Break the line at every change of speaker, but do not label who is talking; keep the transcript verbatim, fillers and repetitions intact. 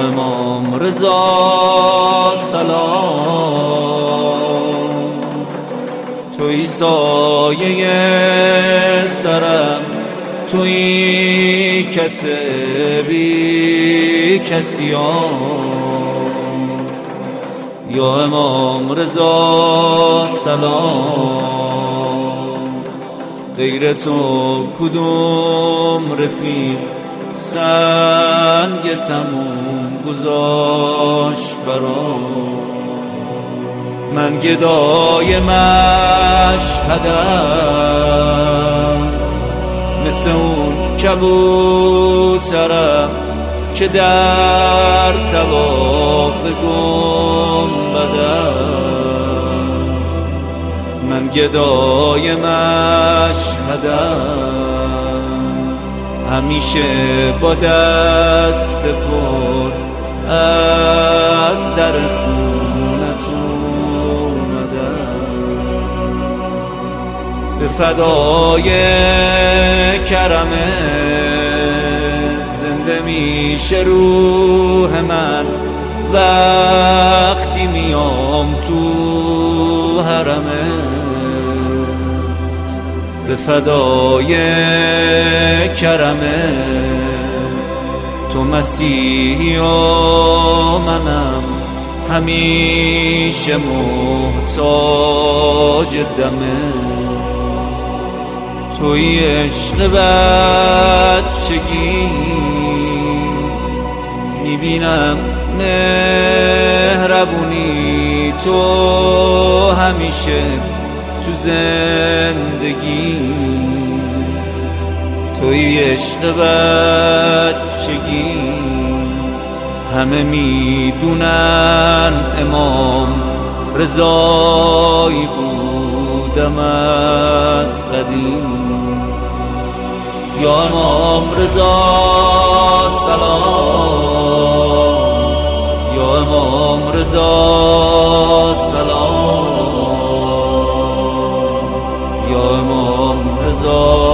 امام رضا سلام، توی سایه سرم، توی کس بی کسیام. یا امام رضا سلام، غیر تو کدوم رفیق سنگ تموم گذاشت برام. من گدای مشهدم، مثل اون کبوترم که در طواف گنبدم. من گدای مشهدم، همیشه با دست پر از در خونت اومدم. به فدای کرمت زنده میشه روح من وقتی میام تو حرمت. به فدای کرمت تو مسیحی و منم همیشه محتاج دمت. توی عشق بچگی میبینم مهربونی تو همیشه تو زندگی. توی عشق بچگی همه میدونن امام رضایی بودم از قدیم. یا امام رضا سلام، یا امام رضا سلام، یا امام رضا